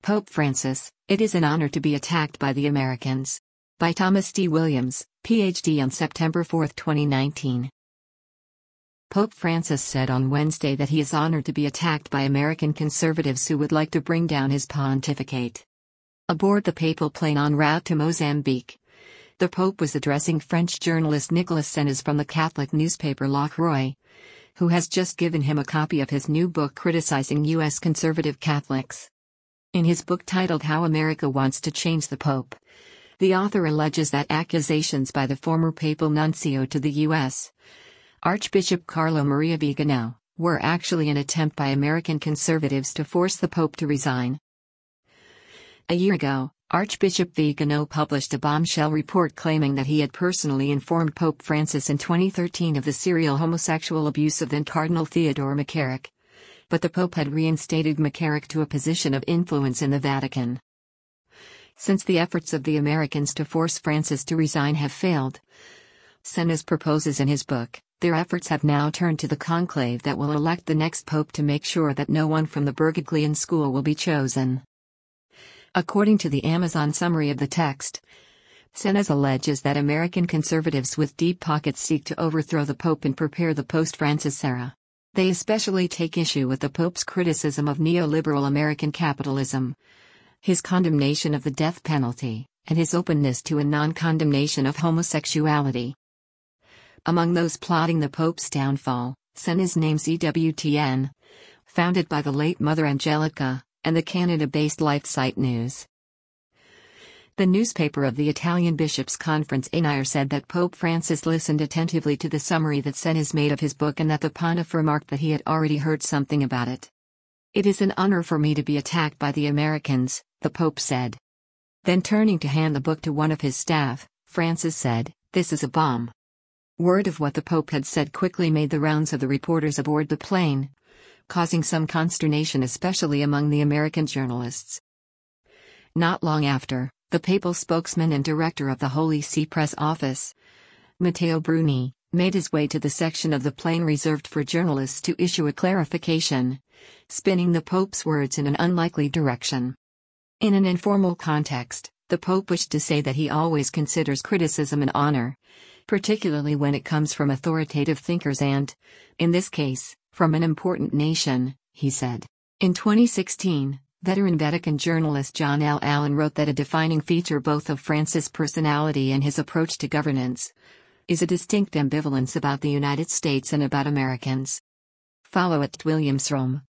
Pope Francis, it is an honor to be attacked by the Americans. By Thomas D. Williams, Ph.D. on September 4, 2019. Pope Francis said on Wednesday that he is honored to be attacked by American conservatives who would like to bring down his pontificate. Aboard the papal plane en route to Mozambique, the Pope was addressing French journalist Nicolas Senes from the Catholic newspaper La Croix, who has just given him a copy of his new book criticizing U.S. conservative Catholics. In his book titled How America Wants to Change the Pope, the author alleges that accusations by the former papal nuncio to the U.S., Archbishop Carlo Maria Vigano, were actually an attempt by American conservatives to force the Pope to resign. A year ago, Archbishop Vigano published a bombshell report claiming that he had personally informed Pope Francis in 2013 of the serial homosexual abuse of then Cardinal Theodore McCarrick. But the Pope had reinstated McCarrick to a position of influence in the Vatican. Since the efforts of the Americans to force Francis to resign have failed, Senes proposes in his book, their efforts have now turned to the conclave that will elect the next Pope to make sure that no one from the Bergoglian school will be chosen. According to the Amazon summary of the text, Senes alleges that American conservatives with deep pockets seek to overthrow the Pope and prepare the post-Francis era. They especially take issue with the Pope's criticism of neoliberal American capitalism, his condemnation of the death penalty, and his openness to a non-condemnation of homosexuality. Among those plotting the Pope's downfall, Senes names EWTN, founded by the late Mother Angelica, and the Canada-based LifeSite News. The newspaper of the Italian Bishops' Conference ENIR said that Pope Francis listened attentively to the summary that Senes made of his book and that the pontiff remarked that he had already heard something about it. "It is an honor for me to be attacked by the Americans," the Pope said. Then turning to hand the book to one of his staff, Francis said, "This is a bomb." Word of what the Pope had said quickly made the rounds of the reporters aboard the plane, causing some consternation especially among the American journalists. Not long after, the papal spokesman and director of the Holy See press office, Matteo Bruni, made his way to the section of the plane reserved for journalists to issue a clarification, spinning the Pope's words in an unlikely direction. In an informal context, the Pope wished to say that he always considers criticism an honor, particularly when it comes from authoritative thinkers and, in this case, from an important nation, he said. In 2016, veteran Vatican journalist John L. Allen wrote that a defining feature both of Francis' personality and his approach to governance is a distinct ambivalence about the United States and about Americans. Follow @WilliamsRome.